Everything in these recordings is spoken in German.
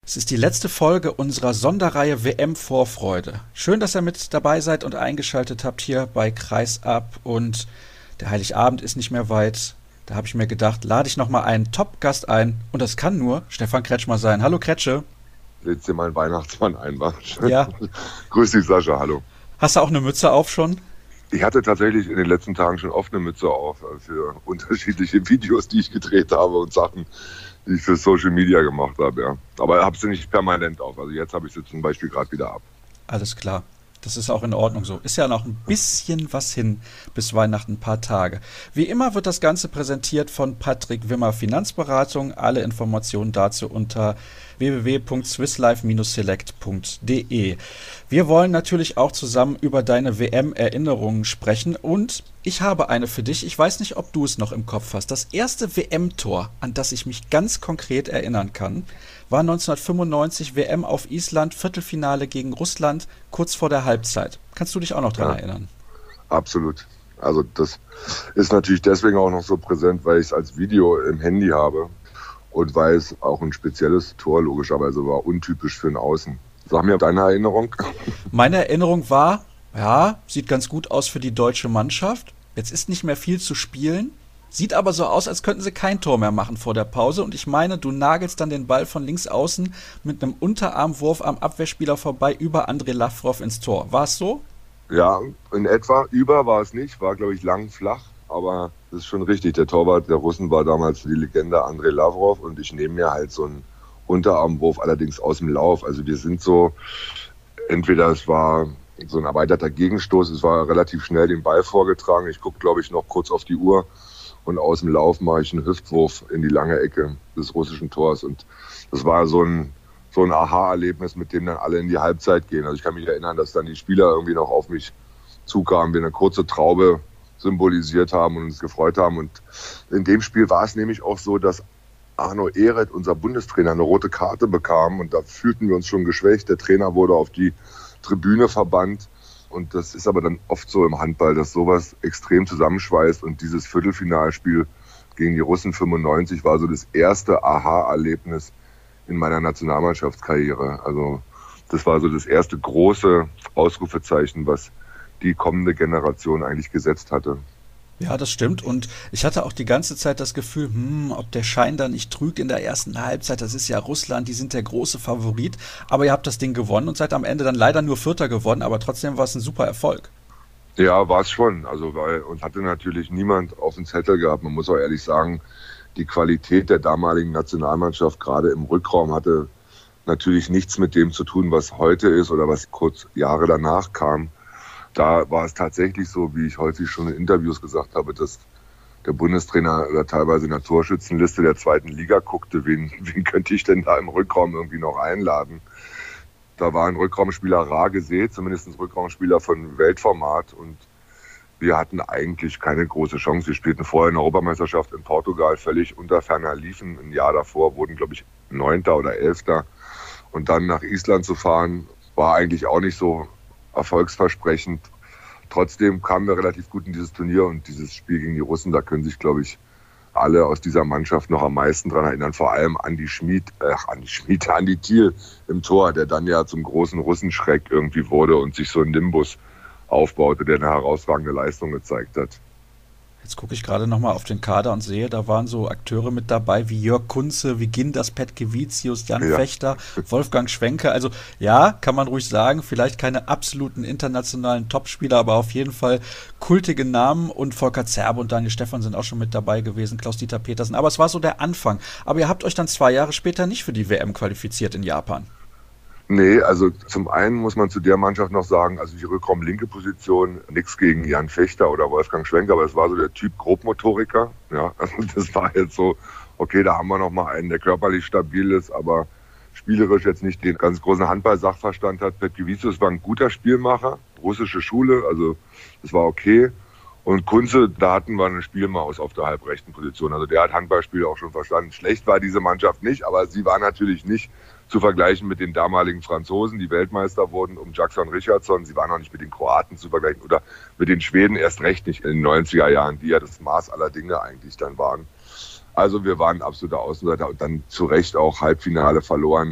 Es ist die letzte Folge unserer Sonderreihe WM-Vorfreude. Schön, dass ihr mit dabei seid und eingeschaltet habt hier bei Kreisab. Und der Heiligabend ist nicht mehr weit. Da habe ich mir gedacht, lade ich nochmal einen Top-Gast ein. Und das kann nur Stefan Kretschmer sein. Hallo Kretsche. Lädst dir mal einen Weihnachtsmann ein, wa? Ja. Grüß dich, Sascha, hallo. Hast du auch eine Mütze auf schon? Ich hatte tatsächlich in den letzten Tagen schon oft eine Mütze auf für unterschiedliche Videos, die ich gedreht habe und Sachen, die ich für Social Media gemacht habe, ja. Aber habe sie nicht permanent auf. Also jetzt habe ich sie zum Beispiel gerade wieder ab. Alles klar. Das ist auch in Ordnung so. Ist ja noch ein bisschen was hin bis Weihnachten, ein paar Tage. Wie immer wird das Ganze präsentiert von Patrick Wimmer Finanzberatung. Alle Informationen dazu unter www.swisslife-select.de. Wir wollen natürlich auch zusammen über deine WM-Erinnerungen sprechen und ich habe eine für dich. Ich weiß nicht, ob du es noch im Kopf hast. Das erste WM-Tor, an das ich mich ganz konkret erinnern kann, war 1995 WM auf Island, Viertelfinale gegen Russland, kurz vor der Halbzeit. Kannst du dich auch noch dran erinnern? Absolut. Also das ist natürlich deswegen auch noch so präsent, weil ich es als Video im Handy habe und weil es auch ein spezielles Tor logischerweise war, untypisch für ein Außen. Sag mir deine Erinnerung. Meine Erinnerung war, ja, sieht ganz gut aus für die deutsche Mannschaft. Jetzt ist nicht mehr viel zu spielen. Sieht aber so aus, als könnten sie kein Tor mehr machen vor der Pause. Und ich meine, du nagelst dann den Ball von links außen mit einem Unterarmwurf am Abwehrspieler vorbei über Andrei Lavrov ins Tor. War es so? Ja, in etwa. Über war es nicht, war, glaube ich, lang flach. Aber das ist schon richtig. Der Torwart der Russen war damals die Legende Andrei Lavrov. Und ich nehme mir halt so einen Unterarmwurf allerdings aus dem Lauf. Also wir sind so, entweder es war so ein erweiterter Gegenstoß, es war relativ schnell den Ball vorgetragen. Ich gucke, glaube ich, noch kurz auf die Uhr. Und aus dem Lauf mache ich einen Hüftwurf in die lange Ecke des russischen Tors. Und das war so ein Aha-Erlebnis, mit dem dann alle in die Halbzeit gehen. Also ich kann mich erinnern, dass dann die Spieler irgendwie noch auf mich zukamen, wir eine kurze Traube symbolisiert haben und uns gefreut haben. Und in dem Spiel war es nämlich auch so, dass Arno Ehret, unser Bundestrainer, eine rote Karte bekam. Und da fühlten wir uns schon geschwächt. Der Trainer wurde auf die Tribüne verbannt. Und das ist aber dann oft so im Handball, dass sowas extrem zusammenschweißt. Und dieses Viertelfinalspiel gegen die Russen 95 war so das erste Aha-Erlebnis in meiner Nationalmannschaftskarriere. Also das war so das erste große Ausrufezeichen, was die kommende Generation eigentlich gesetzt hatte. Ja, das stimmt. Und ich hatte auch die ganze Zeit das Gefühl, ob der Schein da nicht trügt in der ersten Halbzeit. Das ist ja Russland, die sind der große Favorit. Aber ihr habt das Ding gewonnen und seid am Ende dann leider nur Vierter geworden. Aber trotzdem war es ein super Erfolg. Ja, war es schon. Also und hatte natürlich niemand auf dem Zettel gehabt. Man muss auch ehrlich sagen, die Qualität der damaligen Nationalmannschaft, gerade im Rückraum, hatte natürlich nichts mit dem zu tun, was heute ist oder was kurz Jahre danach kam. Da war es tatsächlich so, wie ich häufig schon in Interviews gesagt habe, dass der Bundestrainer oder teilweise in der Torschützenliste der zweiten Liga guckte, wen könnte ich denn da im Rückraum irgendwie noch einladen. Da war ein Rückraumspieler rar gesät, zumindest ein Rückraumspieler von Weltformat. Und wir hatten eigentlich keine große Chance. Wir spielten vorher eine Europameisterschaft in Portugal, völlig unter ferner liefen. Ein Jahr davor wurden, glaube ich, 9. oder 11. Und dann nach Island zu fahren, war eigentlich auch nicht so erfolgsversprechend. Trotzdem kamen wir relativ gut in dieses Turnier und dieses Spiel gegen die Russen, da können sich, glaube ich, alle aus dieser Mannschaft noch am meisten dran erinnern. Vor allem Andi Thiel im Tor, der dann ja zum großen Russenschreck irgendwie wurde und sich so ein Nimbus aufbaute, der eine herausragende Leistung gezeigt hat. Jetzt gucke ich gerade nochmal auf den Kader und sehe, da waren so Akteure mit dabei wie Jörg Kunze, wie Gindas Petkevicius, Jan Fechter, Wolfgang Schwenke. Also ja, kann man ruhig sagen, vielleicht keine absoluten internationalen Topspieler, aber auf jeden Fall kultige Namen. Und Volker Zerbe und Daniel Stephan sind auch schon mit dabei gewesen, Klaus-Dieter Petersen. Aber es war so der Anfang. Aber ihr habt euch dann 2 Jahre später nicht für die WM qualifiziert in Japan. Nee, also zum einen muss man zu der Mannschaft noch sagen, also die Rückraum-linke Position, nichts gegen Jan Fechter oder Wolfgang Schwenk, aber es war so der Typ Grobmotoriker. Ja, also das war jetzt so, okay, da haben wir noch mal einen, der körperlich stabil ist, aber spielerisch jetzt nicht den ganz großen Handball-Sachverstand hat. Petkevicius war ein guter Spielmacher, russische Schule, also das war okay. Und Kunze, da hatten wir eine Spielmaus auf der halbrechten Position. Also der hat Handballspiel auch schon verstanden. Schlecht war diese Mannschaft nicht, aber sie war natürlich nicht zu vergleichen mit den damaligen Franzosen, die Weltmeister wurden, um Jackson Richardson. Sie waren auch nicht mit den Kroaten zu vergleichen oder mit den Schweden erst recht nicht in den 90er Jahren, die ja das Maß aller Dinge eigentlich dann waren. Also wir waren absoluter Außenseiter und dann zu Recht auch Halbfinale verloren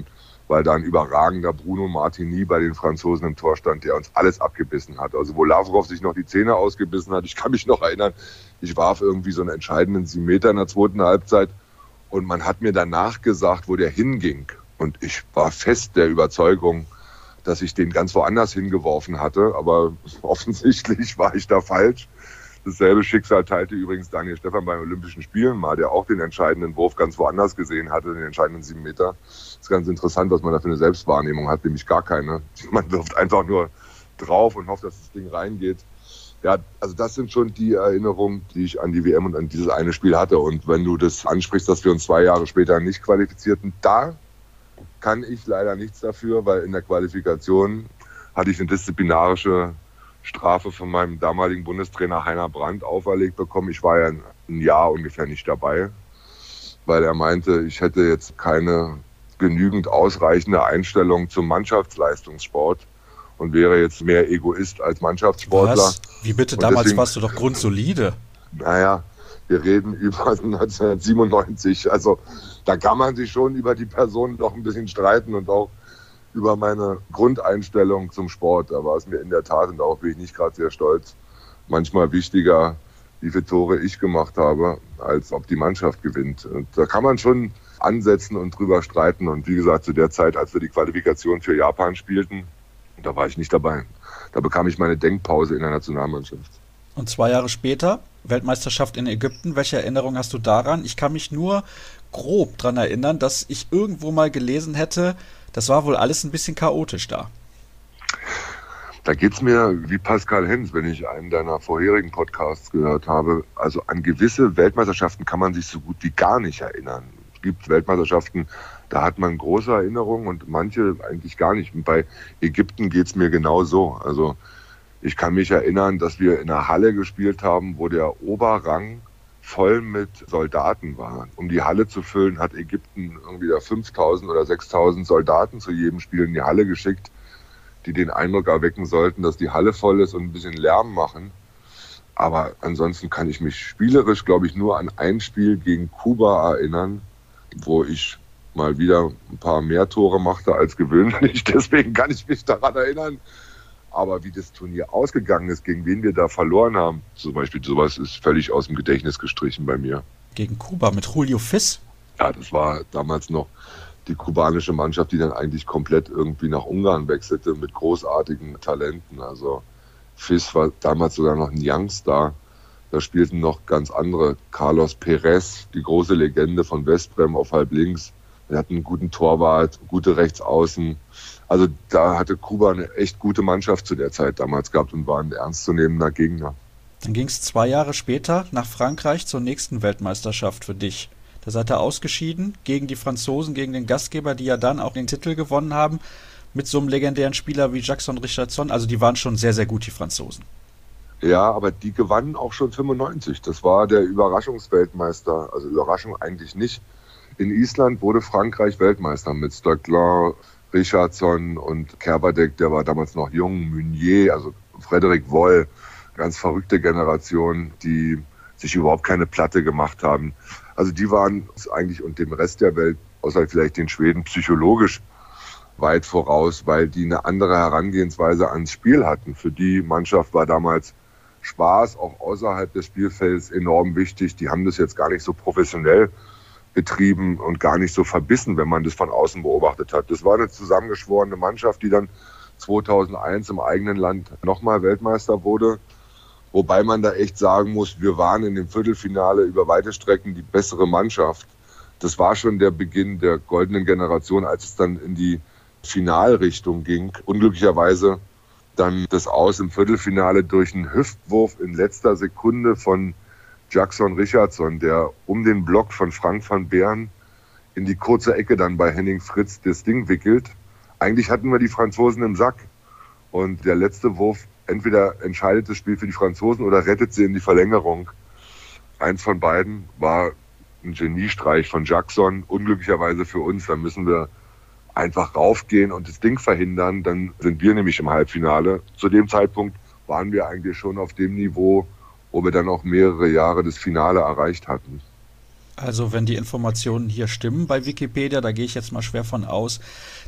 weil da ein überragender Bruno Martini bei den Franzosen im Tor stand, der uns alles abgebissen hat. Also wo Lavrov sich noch die Zähne ausgebissen hat, ich kann mich noch erinnern, ich warf irgendwie so einen entscheidenden 7 Meter in der zweiten Halbzeit und man hat mir danach gesagt, wo der hinging. Und ich war fest der Überzeugung, dass ich den ganz woanders hingeworfen hatte, aber offensichtlich war ich da falsch. Dasselbe Schicksal teilte übrigens Daniel Stephan bei den Olympischen Spielen mal, der auch den entscheidenden Wurf ganz woanders gesehen hatte, den entscheidenden 7 Meter. Das ist ganz interessant, was man da für eine Selbstwahrnehmung hat, nämlich gar keine. Man wirft einfach nur drauf und hofft, dass das Ding reingeht. Ja, also das sind schon die Erinnerungen, die ich an die WM und an dieses eine Spiel hatte. Und wenn du das ansprichst, dass wir uns 2 Jahre später nicht qualifizierten, da kann ich leider nichts dafür, weil in der Qualifikation hatte ich eine disziplinarische Strafe von meinem damaligen Bundestrainer Heiner Brandt auferlegt bekommen. Ich war ja ein Jahr ungefähr nicht dabei, weil er meinte, ich hätte jetzt keine genügend ausreichende Einstellung zum Mannschaftsleistungssport und wäre jetzt mehr Egoist als Mannschaftssportler. Was? Wie bitte? Und damals deswegen, warst du doch grundsolide. Naja, wir reden über 1997. Also da kann man sich schon über die Person doch ein bisschen streiten und auch über meine Grundeinstellung zum Sport. Da war es mir in der Tat, und darauf bin ich nicht gerade sehr stolz, manchmal wichtiger, wie viele Tore ich gemacht habe, als ob die Mannschaft gewinnt. Und da kann man schon ansetzen und drüber streiten. Und wie gesagt, zu der Zeit, als wir die Qualifikation für Japan spielten, da war ich nicht dabei. Da bekam ich meine Denkpause in der Nationalmannschaft. Und 2 Jahre später, Weltmeisterschaft in Ägypten. Welche Erinnerung hast du daran? Ich kann mich nur grob daran erinnern, dass ich irgendwo mal gelesen hätte, das war wohl alles ein bisschen chaotisch da. Da geht es mir wie Pascal Hens, wenn ich einen deiner vorherigen Podcasts gehört habe. Also an gewisse Weltmeisterschaften kann man sich so gut wie gar nicht erinnern. Es gibt Weltmeisterschaften, da hat man große Erinnerungen und manche eigentlich gar nicht. Und bei Ägypten geht es mir genauso. Also ich kann mich erinnern, dass wir in einer Halle gespielt haben, wo der Oberrang voll mit Soldaten war. Um die Halle zu füllen, hat Ägypten irgendwie 5.000 oder 6.000 Soldaten zu jedem Spiel in die Halle geschickt, die den Eindruck erwecken sollten, dass die Halle voll ist und ein bisschen Lärm machen. Aber ansonsten kann ich mich spielerisch, glaube ich, nur an ein Spiel gegen Kuba erinnern, wo ich mal wieder ein paar mehr Tore machte als gewöhnlich. Deswegen kann ich mich daran erinnern. Aber wie das Turnier ausgegangen ist, gegen wen wir da verloren haben, zum Beispiel sowas ist völlig aus dem Gedächtnis gestrichen bei mir. Gegen Kuba mit Julio Fis? Ja, das war damals noch die kubanische Mannschaft, die dann eigentlich komplett irgendwie nach Ungarn wechselte mit großartigen Talenten. Also Fis war damals sogar noch ein Youngstar. Da spielten noch ganz andere. Carlos Perez, die große Legende von Westbrem auf halb links. Wir hatten einen guten Torwart, gute Rechtsaußen. Also da hatte Kuba eine echt gute Mannschaft zu der Zeit damals gehabt und war ein ernstzunehmender Gegner. Dann ging es 2 Jahre später nach Frankreich zur nächsten Weltmeisterschaft für dich. Da seid ihr ausgeschieden gegen die Franzosen, gegen den Gastgeber, die ja dann auch den Titel gewonnen haben, mit so einem legendären Spieler wie Jackson Richardson. Also die waren schon sehr, sehr gut, die Franzosen. Ja, aber die gewannen auch schon 95. Das war der Überraschungsweltmeister. Also Überraschung eigentlich nicht. In Island wurde Frankreich Weltmeister mit Stöckler, Richardson und Kerbadek, der war damals noch jung, Meunier, also Frédéric Woll, ganz verrückte Generation, die sich überhaupt keine Platte gemacht haben. Also die waren eigentlich und dem Rest der Welt, außer vielleicht den Schweden, psychologisch weit voraus, weil die eine andere Herangehensweise ans Spiel hatten. Für die Mannschaft war damals Spaß auch außerhalb des Spielfelds enorm wichtig. Die haben das jetzt gar nicht so professionell betrieben und gar nicht so verbissen, wenn man das von außen beobachtet hat. Das war eine zusammengeschworene Mannschaft, die dann 2001 im eigenen Land nochmal Weltmeister wurde. Wobei man da echt sagen muss, wir waren in dem Viertelfinale über weite Strecken die bessere Mannschaft. Das war schon der Beginn der goldenen Generation, als es dann in die Finalrichtung ging. Unglücklicherweise dann das Aus im Viertelfinale durch einen Hüftwurf in letzter Sekunde von Jackson Richardson, der um den Block von Frank van Beeren in die kurze Ecke dann bei Henning Fritz das Ding wickelt. Eigentlich hatten wir die Franzosen im Sack. Und der letzte Wurf, entweder entscheidet das Spiel für die Franzosen oder rettet sie in die Verlängerung. Eins von beiden war ein Geniestreich von Jackson. Unglücklicherweise für uns, da müssen wir einfach raufgehen und das Ding verhindern. Dann sind wir nämlich im Halbfinale. Zu dem Zeitpunkt waren wir eigentlich schon auf dem Niveau, wo wir dann auch mehrere Jahre das Finale erreicht hatten. Also wenn die Informationen hier stimmen bei Wikipedia, da gehe ich jetzt mal schwer von aus,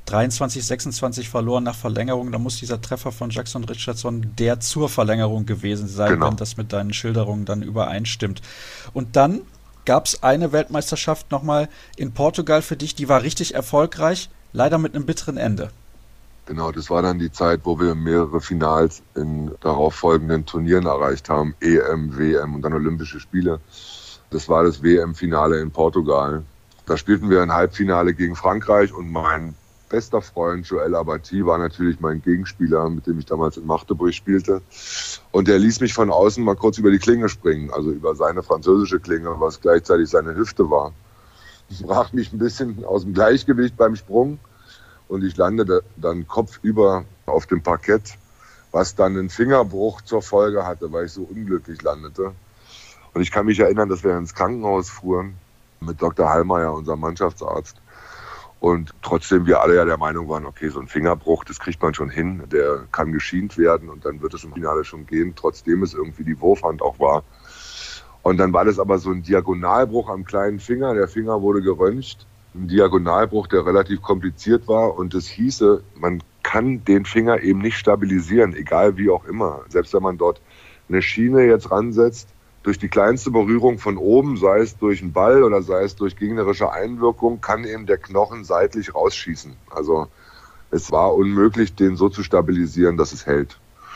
23-26 verloren nach Verlängerung, da muss dieser Treffer von Jackson Richardson der zur Verlängerung gewesen sein, Genau. wenn das mit deinen Schilderungen dann übereinstimmt. Und dann gab es eine Weltmeisterschaft nochmal in Portugal für dich, die war richtig erfolgreich, leider mit einem bitteren Ende. Genau, das war dann die Zeit, wo wir mehrere Finals in darauf folgenden Turnieren erreicht haben. EM, WM und dann Olympische Spiele. Das war das WM-Finale in Portugal. Da spielten wir ein Halbfinale gegen Frankreich und mein bester Freund Joel Abati war natürlich mein Gegenspieler, mit dem ich damals in Magdeburg spielte. Und der ließ mich von außen mal kurz über die Klinge springen, also über seine französische Klinge, was gleichzeitig seine Hüfte war. Das brach mich ein bisschen aus dem Gleichgewicht beim Sprung und ich landete dann kopfüber auf dem Parkett, was dann einen Fingerbruch zur Folge hatte, weil ich so unglücklich landete. Und ich kann mich erinnern, dass wir ins Krankenhaus fuhren mit Dr. Hallmeier, unserem Mannschaftsarzt. Und trotzdem wir alle ja der Meinung waren, okay, so ein Fingerbruch, das kriegt man schon hin, der kann geschient werden und dann wird es im Finale schon gehen, trotzdem es irgendwie die Wurfhand auch war. Und dann war das aber so ein Diagonalbruch am kleinen Finger, der Finger wurde geröntgt, ein Diagonalbruch, der relativ kompliziert war und das hieße, man kann den Finger eben nicht stabilisieren, egal wie auch immer. Selbst wenn man dort eine Schiene jetzt ransetzt, durch die kleinste Berührung von oben, sei es durch einen Ball oder sei es durch gegnerische Einwirkung, kann eben der Knochen seitlich rausschießen. Also es war unmöglich, den so zu stabilisieren, dass es hält.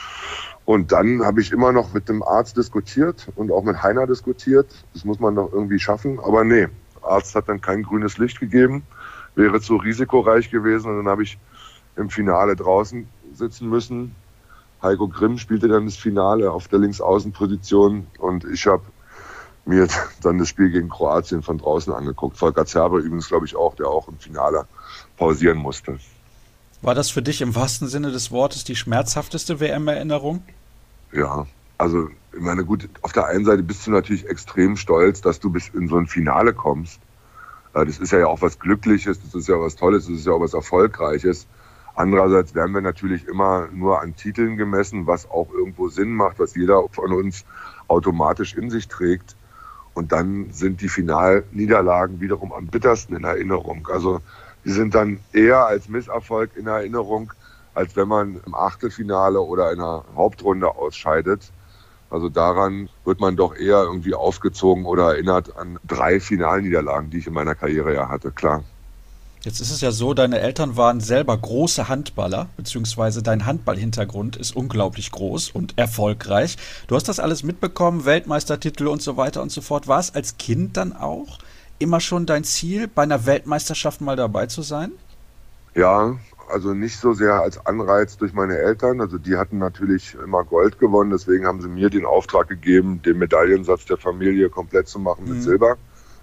Und dann habe ich immer noch mit dem Arzt diskutiert und auch mit Heiner diskutiert. Das muss man noch irgendwie schaffen. Aber nee, der Arzt hat dann kein grünes Licht gegeben, wäre zu risikoreich gewesen. Und dann habe ich im Finale draußen sitzen müssen. Heiko Grimm spielte dann das Finale auf der Linksaußenposition und ich habe mir dann das Spiel gegen Kroatien von draußen angeguckt. Volker Zerbe übrigens, glaube ich, auch, der auch im Finale pausieren musste. War das für dich im wahrsten Sinne des Wortes die schmerzhafteste WM-Erinnerung? Ja, also ich meine, gut, auf der einen Seite bist du natürlich extrem stolz, dass du bis in so ein Finale kommst. Das ist ja auch was Glückliches, das ist ja was Tolles, das ist ja auch was Erfolgreiches. Andererseits werden wir natürlich immer nur an Titeln gemessen, was auch irgendwo Sinn macht, was jeder von uns automatisch in sich trägt. Und dann sind die Finalniederlagen wiederum am bittersten in Erinnerung. Also die sind dann eher als Misserfolg in Erinnerung, als wenn man im Achtelfinale oder in einer Hauptrunde ausscheidet. Also daran wird man doch eher irgendwie aufgezogen oder erinnert an 3 Finalniederlagen, die ich in meiner Karriere ja hatte, klar. Jetzt ist es ja so, deine Eltern waren selber große Handballer, beziehungsweise dein Handballhintergrund ist unglaublich groß und erfolgreich. Du hast das alles mitbekommen, Weltmeistertitel und so weiter und so fort. War es als Kind dann auch immer schon dein Ziel, bei einer Weltmeisterschaft mal dabei zu sein? Ja, also nicht so sehr als Anreiz durch meine Eltern. Also die hatten natürlich immer Gold gewonnen, deswegen haben sie mir den Auftrag gegeben, den Medaillensatz der Familie komplett zu machen mit Silber.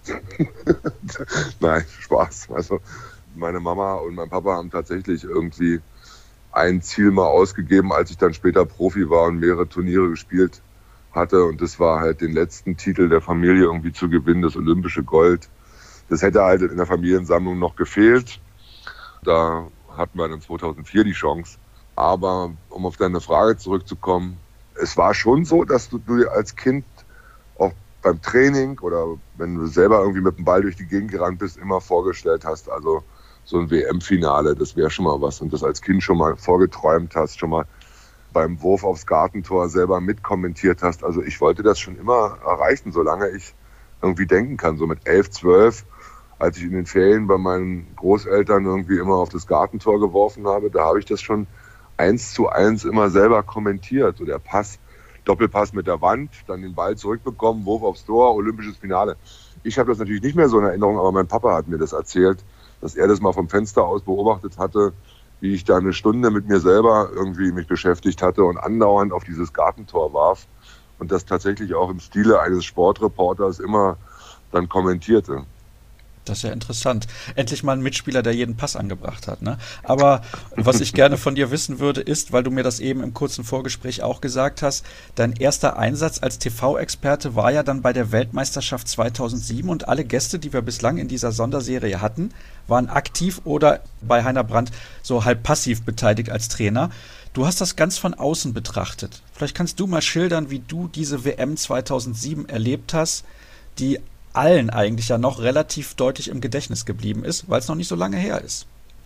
Nein, Spaß. Also meine Mama und mein Papa haben tatsächlich irgendwie ein Ziel mal ausgegeben, als ich dann später Profi war und mehrere Turniere gespielt hatte. Und das war halt den letzten Titel der Familie irgendwie zu gewinnen, das olympische Gold. Das hätte halt in der Familiensammlung noch gefehlt. Da hatten wir dann 2004 die Chance. Aber um auf deine Frage zurückzukommen, es war schon so, dass du dir als Kind auch beim Training oder wenn du selber irgendwie mit dem Ball durch die Gegend gerannt bist, immer vorgestellt hast, also so ein WM-Finale, das wäre schon mal was. Und das als Kind schon mal vorgeträumt hast, schon mal beim Wurf aufs Gartentor selber mitkommentiert hast. Also ich wollte das schon immer erreichen, solange ich irgendwie denken kann. So mit 11, 12, als ich in den Ferien bei meinen Großeltern irgendwie immer auf das Gartentor geworfen habe, da habe ich das schon 1:1 immer selber kommentiert. So der Pass, Doppelpass mit der Wand, dann den Ball zurückbekommen, Wurf aufs Tor, olympisches Finale. Ich habe das natürlich nicht mehr so in Erinnerung, aber mein Papa hat mir das erzählt, dass er das mal vom Fenster aus beobachtet hatte, wie ich da eine Stunde mit mir selber irgendwie mich beschäftigt hatte und andauernd auf dieses Gartentor warf und das tatsächlich auch im Stile eines Sportreporters immer dann kommentierte. Das ist ja interessant. Endlich mal ein Mitspieler, der jeden Pass angebracht hat, ne? Aber was ich gerne von dir wissen würde, ist, weil du mir das eben im kurzen Vorgespräch auch gesagt hast, dein erster Einsatz als TV-Experte war ja dann bei der Weltmeisterschaft 2007 und alle Gäste, die wir bislang in dieser Sonderserie hatten, waren aktiv oder bei Heiner Brandt so halb passiv beteiligt als Trainer. Du hast das ganz von außen betrachtet. Vielleicht kannst du mal schildern, wie du diese WM 2007 erlebt hast, die allen eigentlich ja noch relativ deutlich im Gedächtnis geblieben ist, weil es noch nicht so lange her ist.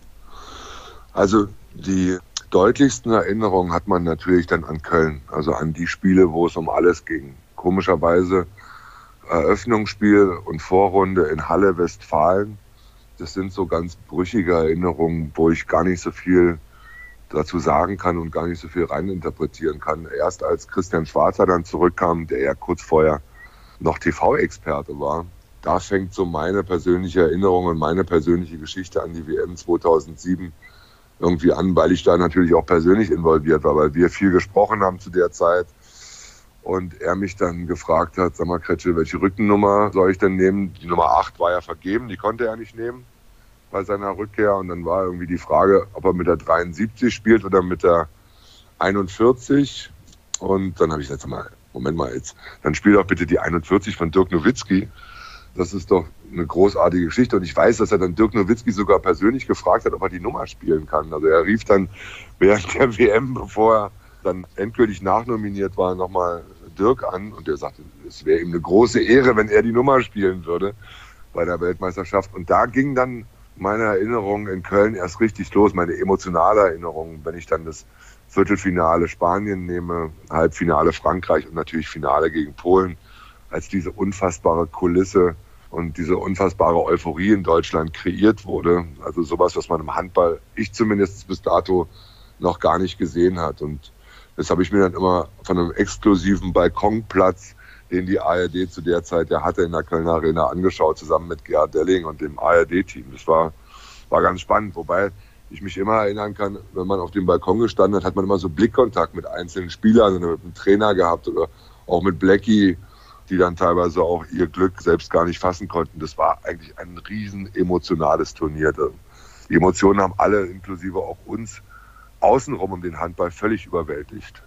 Also die deutlichsten Erinnerungen hat man natürlich dann an Köln, also an die Spiele, wo es um alles ging. Komischerweise Eröffnungsspiel und Vorrunde in Halle, Westfalen. Das sind so ganz brüchige Erinnerungen, wo ich gar nicht so viel dazu sagen kann und gar nicht so viel reininterpretieren kann. Erst als Christian Schwarzer dann zurückkam, der ja kurz vorher noch TV-Experte war, da fängt so meine persönliche Erinnerung und meine persönliche Geschichte an die WM 2007 irgendwie an, weil ich da natürlich auch persönlich involviert war, weil wir viel gesprochen haben zu der Zeit und er mich dann gefragt hat, sag mal Kretsche, welche Rückennummer soll ich denn nehmen? Die Nummer 8 war ja vergeben, die konnte er nicht nehmen bei seiner Rückkehr und dann war irgendwie die Frage, ob er mit der 73 spielt oder mit der 41 und dann habe ich gesagt, Moment mal jetzt, dann spiel doch bitte die 41 von Dirk Nowitzki. Das ist doch eine großartige Geschichte. Und ich weiß, dass er dann Dirk Nowitzki sogar persönlich gefragt hat, ob er die Nummer spielen kann. Also er rief dann während der WM, bevor er dann endgültig nachnominiert war, nochmal Dirk an. Und der sagte, es wäre ihm eine große Ehre, wenn er die Nummer spielen würde bei der Weltmeisterschaft. Und da ging dann meine Erinnerung in Köln erst richtig los, meine emotionale Erinnerung, wenn ich dann das Viertelfinale Spanien nehme, Halbfinale Frankreich und natürlich Finale gegen Polen, als diese unfassbare Kulisse und diese unfassbare Euphorie in Deutschland kreiert wurde. Also sowas, was man im Handball, ich zumindest bis dato, noch gar nicht gesehen hat. Und das habe ich mir dann immer von einem exklusiven Balkonplatz, den die ARD zu der Zeit ja hatte, in der Kölner Arena angeschaut, zusammen mit Gerhard Delling und dem ARD-Team. Das war ganz spannend, wobei ich mich immer erinnern kann, wenn man auf dem Balkon gestanden hat, hat man immer so Blickkontakt mit einzelnen Spielern oder mit dem Trainer gehabt oder auch mit Blackie, die dann teilweise auch ihr Glück selbst gar nicht fassen konnten. Das war eigentlich ein riesen emotionales Turnier. Die Emotionen haben alle, inklusive auch uns, außenrum um den Handball völlig überwältigt.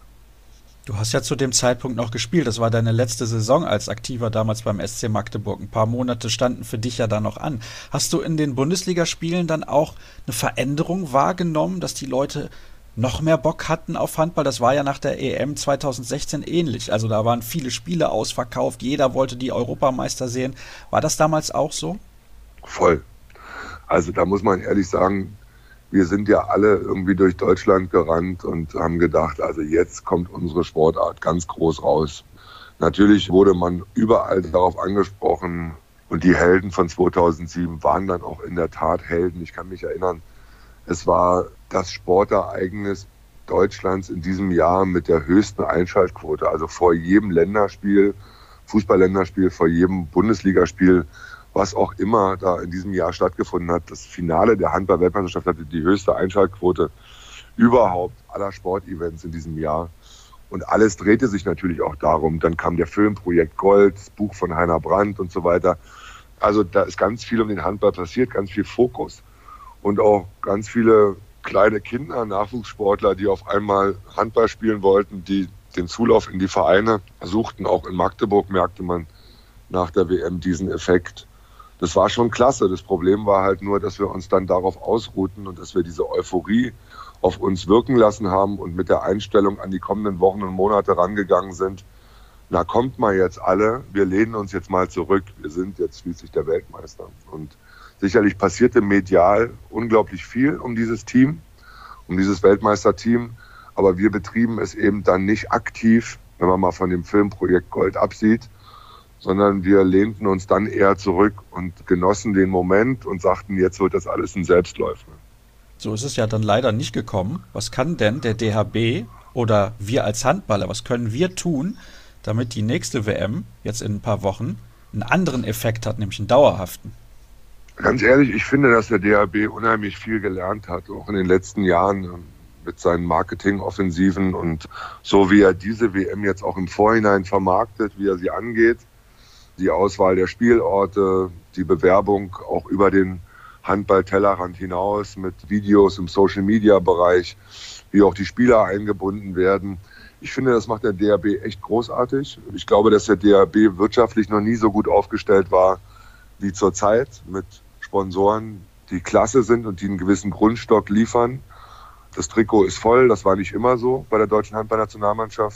Du hast ja zu dem Zeitpunkt noch gespielt. Das war deine letzte Saison als Aktiver damals beim SC Magdeburg. Ein paar Monate standen für dich ja da noch an. Hast du in den Bundesligaspielen dann auch eine Veränderung wahrgenommen, dass die Leute noch mehr Bock hatten auf Handball? Das war ja nach der EM 2016 ähnlich. Also da waren viele Spiele ausverkauft, jeder wollte die Europameister sehen. War das damals auch so? Voll. Also da muss man ehrlich sagen, wir sind ja alle irgendwie durch Deutschland gerannt und haben gedacht, also jetzt kommt unsere Sportart ganz groß raus. Natürlich wurde man überall darauf angesprochen und die Helden von 2007 waren dann auch in der Tat Helden. Ich kann mich erinnern, es war das Sportereignis Deutschlands in diesem Jahr mit der höchsten Einschaltquote. Also vor jedem Länderspiel, Fußball-Länderspiel, vor jedem Bundesligaspiel, was auch immer da in diesem Jahr stattgefunden hat. Das Finale der Handball-Weltmeisterschaft hatte die höchste Einschaltquote überhaupt aller Sportevents in diesem Jahr. Und alles drehte sich natürlich auch darum. Dann kam der Film Projekt Gold, das Buch von Heiner Brandt und so weiter. Also da ist ganz viel um den Handball passiert, ganz viel Fokus. Und auch ganz viele kleine Kinder, Nachwuchssportler, die auf einmal Handball spielen wollten, die den Zulauf in die Vereine suchten. Auch in Magdeburg merkte man nach der WM diesen Effekt. Das war schon klasse. Das Problem war halt nur, dass wir uns dann darauf ausruhten und dass wir diese Euphorie auf uns wirken lassen haben und mit der Einstellung an die kommenden Wochen und Monate rangegangen sind. Na, kommt mal jetzt alle, wir lehnen uns jetzt mal zurück. Wir sind jetzt schließlich der Weltmeister. Und sicherlich passierte medial unglaublich viel um dieses Team, um dieses Weltmeisterteam. Aber wir betrieben es eben dann nicht aktiv, wenn man mal von dem Filmprojekt Gold absieht, sondern wir lehnten uns dann eher zurück und genossen den Moment und sagten, jetzt wird das alles ein Selbstläufer. So ist es ja dann leider nicht gekommen. Was kann denn der DHB oder wir als Handballer, was können wir tun, damit die nächste WM jetzt in ein paar Wochen einen anderen Effekt hat, nämlich einen dauerhaften? Ganz ehrlich, ich finde, dass der DHB unheimlich viel gelernt hat, auch in den letzten Jahren mit seinen Marketingoffensiven und so wie er diese WM jetzt auch im Vorhinein vermarktet, wie er sie angeht. Die Auswahl der Spielorte, die Bewerbung auch über den Handball-Tellerrand hinaus mit Videos im Social-Media-Bereich, wie auch die Spieler eingebunden werden. Ich finde, das macht der DHB echt großartig. Ich glaube, dass der DHB wirtschaftlich noch nie so gut aufgestellt war wie zurzeit mit Sponsoren, die klasse sind und die einen gewissen Grundstock liefern. Das Trikot ist voll, das war nicht immer so bei der deutschen Handball-Nationalmannschaft.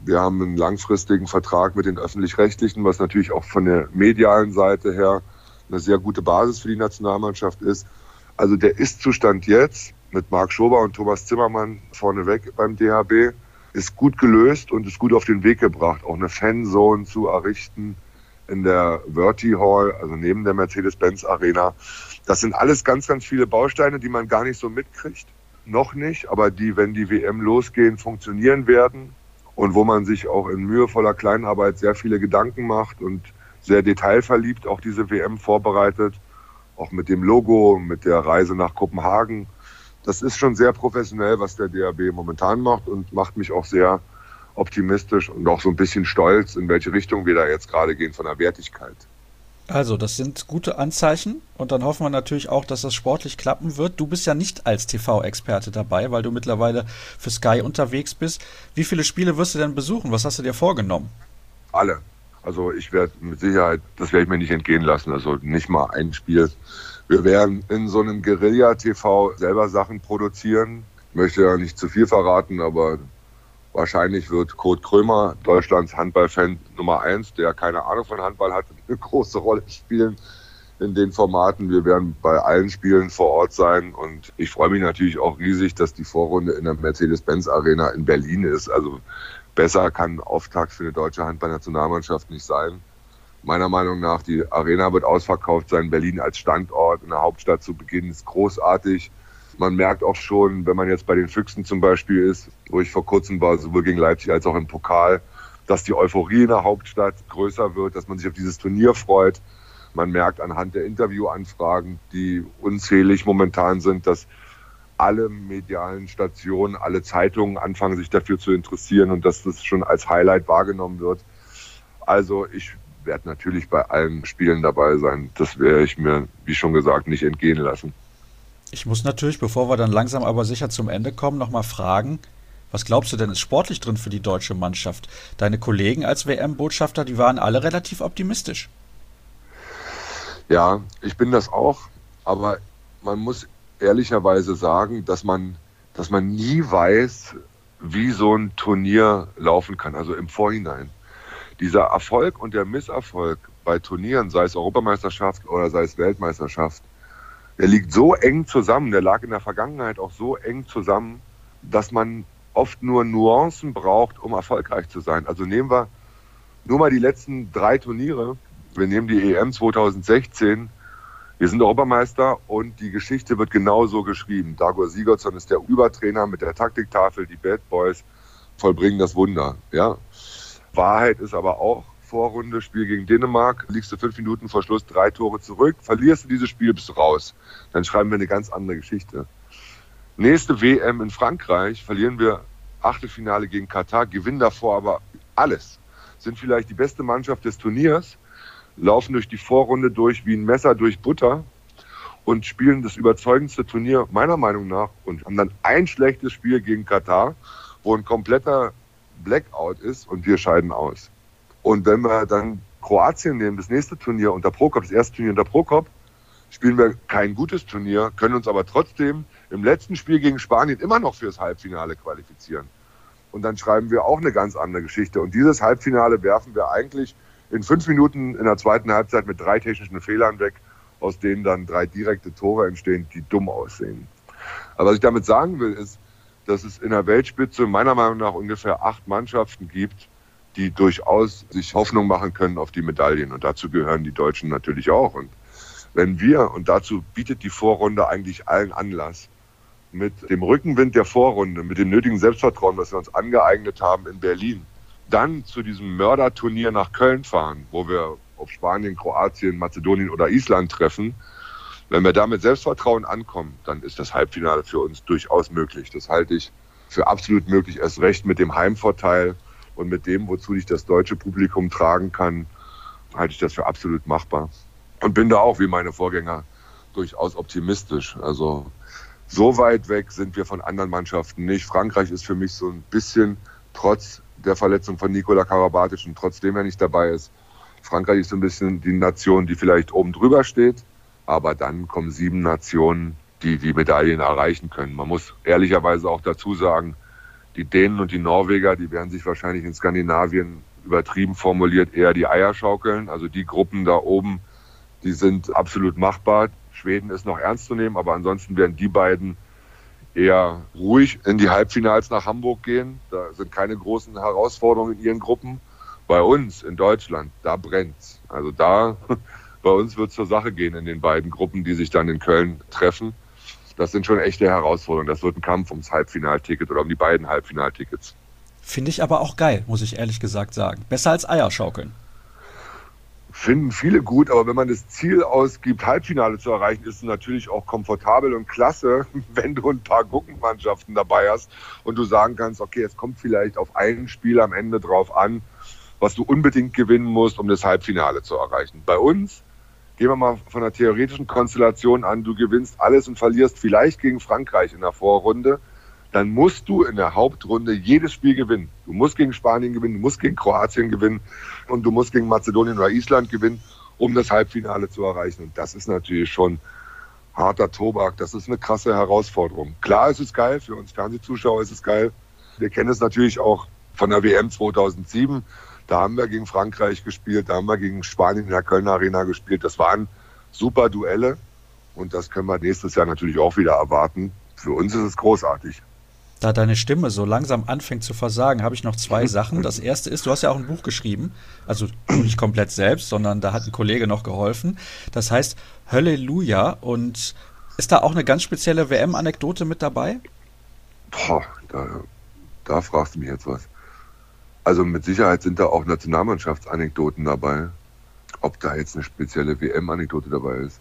Wir haben einen langfristigen Vertrag mit den Öffentlich-Rechtlichen, was natürlich auch von der medialen Seite her eine sehr gute Basis für die Nationalmannschaft ist. Also der Ist-Zustand jetzt mit Marc Schober und Thomas Zimmermann vorneweg beim DHB ist gut gelöst und ist gut auf den Weg gebracht. Auch eine Fanzone zu errichten in der Verti Hall, also neben der Mercedes-Benz Arena. Das sind alles ganz, ganz viele Bausteine, die man gar nicht so mitkriegt. Noch nicht, aber die, wenn die WM losgehen, funktionieren werden. Und wo man sich auch in mühevoller Kleinarbeit sehr viele Gedanken macht und sehr detailverliebt auch diese WM vorbereitet. Auch mit dem Logo, mit der Reise nach Kopenhagen. Das ist schon sehr professionell, was der DHB momentan macht und macht mich auch sehr optimistisch und auch so ein bisschen stolz, in welche Richtung wir da jetzt gerade gehen von der Wertigkeit. Also, das sind gute Anzeichen und dann hoffen wir natürlich auch, dass das sportlich klappen wird. Du bist ja nicht als TV-Experte dabei, weil du mittlerweile für Sky unterwegs bist. Wie viele Spiele wirst du denn besuchen? Was hast du dir vorgenommen? Alle. Also ich werde mit Sicherheit, das werde ich mir nicht entgehen lassen, also nicht mal ein Spiel. Wir werden in so einem Guerilla-TV selber Sachen produzieren. Ich möchte ja nicht zu viel verraten, aber wahrscheinlich wird Kurt Krömer, Deutschlands Handballfan Nummer 1, der keine Ahnung von Handball hat, eine große Rolle spielen in den Formaten. Wir werden bei allen Spielen vor Ort sein und ich freue mich natürlich auch riesig, dass die Vorrunde in der Mercedes-Benz Arena in Berlin ist. Also besser kann ein Auftakt für eine deutsche Handballnationalmannschaft nicht sein. Meiner Meinung nach, die Arena wird ausverkauft sein. Berlin als Standort in der Hauptstadt zu Beginn ist großartig. Man merkt auch schon, wenn man jetzt bei den Füchsen zum Beispiel ist, wo ich vor kurzem war, sowohl gegen Leipzig als auch im Pokal, dass die Euphorie in der Hauptstadt größer wird, dass man sich auf dieses Turnier freut. Man merkt anhand der Interviewanfragen, die unzählig momentan sind, dass alle medialen Stationen, alle Zeitungen anfangen, sich dafür zu interessieren und dass das schon als Highlight wahrgenommen wird. Also ich werde natürlich bei allen Spielen dabei sein. Das werde ich mir, wie schon gesagt, nicht entgehen lassen. Ich muss natürlich, bevor wir dann langsam aber sicher zum Ende kommen, nochmal fragen, was glaubst du denn ist sportlich drin für die deutsche Mannschaft? Deine Kollegen als WM-Botschafter, die waren alle relativ optimistisch. Ja, ich bin das auch, aber man muss ehrlicherweise sagen, dass man nie weiß, wie so ein Turnier laufen kann, also im Vorhinein. Dieser Erfolg und der Misserfolg bei Turnieren, sei es Europameisterschaft oder sei es Weltmeisterschaft, der liegt so eng zusammen, der lag in der Vergangenheit auch so eng zusammen, dass man oft nur Nuancen braucht, um erfolgreich zu sein. Also nehmen wir nur mal die letzten 3 Turniere. Wir nehmen die EM 2016. Wir sind Europameister und die Geschichte wird genauso geschrieben. Dagur Sigurdsson ist der Übertrainer mit der Taktiktafel. Die Bad Boys vollbringen das Wunder. Ja. Wahrheit ist aber auch, Vorrunde, Spiel gegen Dänemark, liegst du 5 Minuten vor Schluss 3 Tore zurück, verlierst du dieses Spiel, bist du raus. Dann schreiben wir eine ganz andere Geschichte. Nächste WM in Frankreich, verlieren wir Achtelfinale gegen Katar, gewinnen davor aber alles. Sind vielleicht die beste Mannschaft des Turniers, laufen durch die Vorrunde durch wie ein Messer durch Butter und spielen das überzeugendste Turnier meiner Meinung nach und haben dann ein schlechtes Spiel gegen Katar, wo ein kompletter Blackout ist und wir scheiden aus. Und wenn wir dann Kroatien nehmen, das nächste Turnier unter Prokop, das erste Turnier unter Prokop, spielen wir kein gutes Turnier, können uns aber trotzdem im letzten Spiel gegen Spanien immer noch fürs Halbfinale qualifizieren. Und dann schreiben wir auch eine ganz andere Geschichte. Und dieses Halbfinale werfen wir eigentlich in 5 Minuten in der zweiten Halbzeit mit 3 technischen Fehlern weg, aus denen dann 3 direkte Tore entstehen, die dumm aussehen. Aber was ich damit sagen will, ist, dass es in der Weltspitze meiner Meinung nach ungefähr 8 Mannschaften gibt, die durchaus sich Hoffnung machen können auf die Medaillen. Und dazu gehören die Deutschen natürlich auch. Und wenn wir, und dazu bietet die Vorrunde eigentlich allen Anlass, mit dem Rückenwind der Vorrunde, mit dem nötigen Selbstvertrauen, was wir uns angeeignet haben in Berlin, dann zu diesem Mörderturnier nach Köln fahren, wo wir auf Spanien, Kroatien, Mazedonien oder Island treffen, wenn wir da mit Selbstvertrauen ankommen, dann ist das Halbfinale für uns durchaus möglich. Das halte ich für absolut möglich, erst recht mit dem Heimvorteil und mit dem, wozu ich das deutsche Publikum tragen kann, halte ich das für absolut machbar. Und bin da auch, wie meine Vorgänger, durchaus optimistisch. Also so weit weg sind wir von anderen Mannschaften nicht. Frankreich ist für mich so ein bisschen, trotz der Verletzung von Nikola Karabatic und trotzdem er nicht dabei ist, Frankreich ist so ein bisschen die Nation, die vielleicht oben drüber steht. Aber dann kommen 7 Nationen, die die Medaillen erreichen können. Man muss ehrlicherweise auch dazu sagen, Die Dänen und die Norweger, die werden sich wahrscheinlich in Skandinavien, übertrieben formuliert, eher die Eier schaukeln. Also die Gruppen da oben, die sind absolut machbar. Schweden ist noch ernst zu nehmen, aber ansonsten werden die beiden eher ruhig in die Halbfinals nach Hamburg gehen. Da sind keine großen Herausforderungen in ihren Gruppen. Bei uns in Deutschland, da brennt's. Also da, bei uns wird es zur Sache gehen in den beiden Gruppen, die sich dann in Köln treffen. Das sind schon echte Herausforderungen. Das wird ein Kampf ums Halbfinalticket oder um die beiden Halbfinaltickets. Finde ich aber auch geil, muss ich ehrlich gesagt sagen. Besser als Eier schaukeln. Finden viele gut, aber wenn man das Ziel ausgibt, Halbfinale zu erreichen, ist es natürlich auch komfortabel und klasse, wenn du ein paar Gurkenmannschaften dabei hast und du sagen kannst, okay, es kommt vielleicht auf ein Spiel am Ende drauf an, was du unbedingt gewinnen musst, um das Halbfinale zu erreichen. Bei uns, gehen wir mal von einer theoretischen Konstellation an, du gewinnst alles und verlierst vielleicht gegen Frankreich in der Vorrunde, dann musst du in der Hauptrunde jedes Spiel gewinnen. Du musst gegen Spanien gewinnen, du musst gegen Kroatien gewinnen und du musst gegen Mazedonien oder Island gewinnen, um das Halbfinale zu erreichen. Und das ist natürlich schon harter Tobak. Das ist eine krasse Herausforderung. Klar, es ist geil, für uns Fernsehzuschauer ist es geil. Wir kennen es natürlich auch von der WM 2007. Da haben wir gegen Frankreich gespielt, da haben wir gegen Spanien in der Kölner Arena gespielt. Das waren super Duelle und das können wir nächstes Jahr natürlich auch wieder erwarten. Für uns ist es großartig. Da deine Stimme so langsam anfängt zu versagen, habe ich noch zwei Sachen. Das erste ist, du hast ja auch ein Buch geschrieben, also du nicht komplett selbst, sondern da hat ein Kollege noch geholfen. Das heißt Halleluja, und ist da auch eine ganz spezielle WM-Anekdote mit dabei? Boah, da fragst du mich jetzt was. Also mit Sicherheit sind da auch Nationalmannschaftsanekdoten dabei. Ob da jetzt eine spezielle WM-Anekdote dabei ist,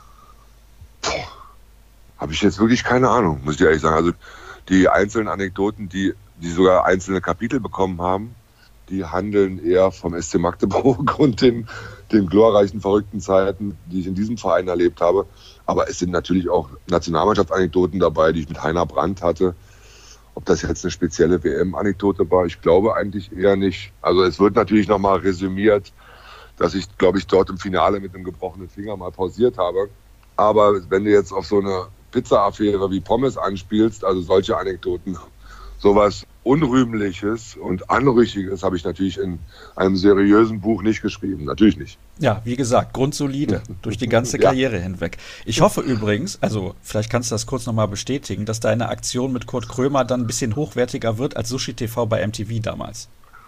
habe ich jetzt wirklich keine Ahnung, muss ich ehrlich sagen. Also die einzelnen Anekdoten, die sogar einzelne Kapitel bekommen haben, die handeln eher vom SC Magdeburg und den glorreichen, verrückten Zeiten, die ich in diesem Verein erlebt habe. Aber es sind natürlich auch Nationalmannschaftsanekdoten dabei, die ich mit Heiner Brandt hatte. Ob das jetzt eine spezielle WM-Anekdote war, ich glaube eigentlich eher nicht. Also es wird natürlich nochmal resümiert, dass ich, glaube ich, dort im Finale mit einem gebrochenen Finger mal pausiert habe. Aber wenn du jetzt auf so eine Pizza-Affäre wie Pommes anspielst, also solche Anekdoten, sowas Unrühmliches und Anrüchiges habe ich natürlich in einem seriösen Buch nicht geschrieben. Natürlich nicht. Ja, wie gesagt, grundsolide durch die ganze Karriere hinweg. Ich hoffe übrigens, also vielleicht kannst du das kurz nochmal bestätigen, dass deine Aktion mit Kurt Krömer dann ein bisschen hochwertiger wird als Sushi TV bei MTV damals.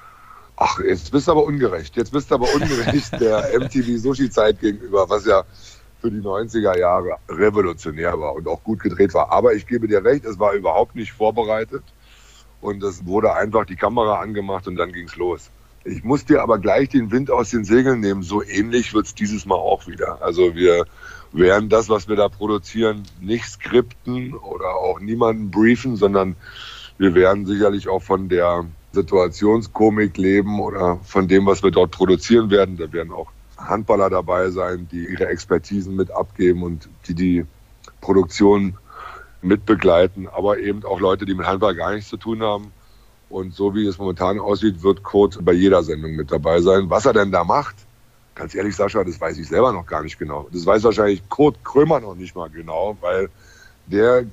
Ach, jetzt bist du aber ungerecht. Jetzt bist du aber ungerecht der MTV-Sushi-Zeit gegenüber, was ja für die 90er Jahre revolutionär war und auch gut gedreht war. Aber ich gebe dir recht, es war überhaupt nicht vorbereitet und es wurde einfach die Kamera angemacht und dann ging's los. Ich muss dir aber gleich den Wind aus den Segeln nehmen. So ähnlich wird's dieses Mal auch wieder. Also wir werden das, was wir da produzieren, nicht skripten oder auch niemanden briefen, sondern wir werden sicherlich auch von der Situationskomik leben oder von dem, was wir dort produzieren werden. Da werden auch Handballer dabei sein, die ihre Expertisen mit abgeben und die Produktion mit begleiten, aber eben auch Leute, die mit Handball gar nichts zu tun haben. Und so wie es momentan aussieht, wird Kurt bei jeder Sendung mit dabei sein. Was er denn da macht, ganz ehrlich, Sascha, das weiß ich selber noch gar nicht genau. Das weiß wahrscheinlich Kurt Krömer noch nicht mal genau, weil der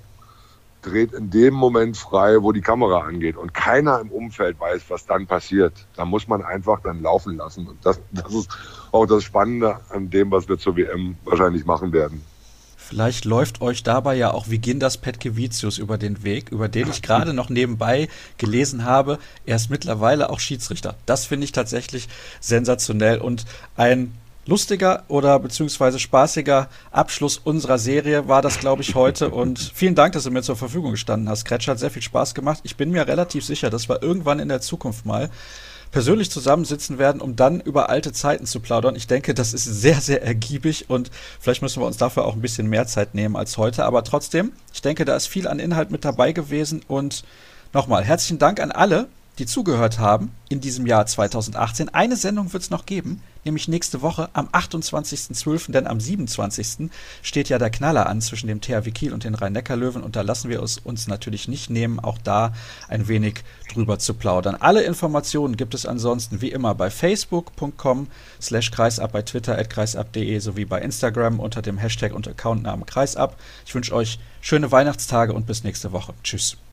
dreht in dem Moment frei, wo die Kamera angeht. Und keiner im Umfeld weiß, was dann passiert. Da muss man einfach dann laufen lassen. Und das ist auch das Spannende an dem, was wir zur WM wahrscheinlich machen werden. Vielleicht läuft euch dabei ja auch Vigindas Petkevicius über den Weg, über den ich gerade noch nebenbei gelesen habe. Er ist mittlerweile auch Schiedsrichter. Das finde ich tatsächlich sensationell und ein lustiger oder beziehungsweise spaßiger Abschluss unserer Serie war das, glaube ich, heute. Und vielen Dank, dass du mir zur Verfügung gestanden hast. Kretsch, hat sehr viel Spaß gemacht. Ich bin mir relativ sicher, dass wir irgendwann in der Zukunft mal persönlich zusammensitzen werden, um dann über alte Zeiten zu plaudern. Ich denke, das ist sehr, sehr ergiebig und vielleicht müssen wir uns dafür auch ein bisschen mehr Zeit nehmen als heute. Aber trotzdem, ich denke, da ist viel an Inhalt mit dabei gewesen. Und nochmal, herzlichen Dank an alle, die zugehört haben in diesem Jahr 2018. Eine Sendung wird es noch geben, nämlich nächste Woche am 28.12., denn am 27. steht ja der Knaller an zwischen dem THW Kiel und den Rhein-Neckar-Löwen und da lassen wir es uns natürlich nicht nehmen, auch da ein wenig drüber zu plaudern. Alle Informationen gibt es ansonsten wie immer bei facebook.com/kreisab, bei Twitter @kreisab.de sowie bei Instagram unter dem Hashtag und Accountnamen Kreisab. Ich wünsche euch schöne Weihnachtstage und bis nächste Woche. Tschüss.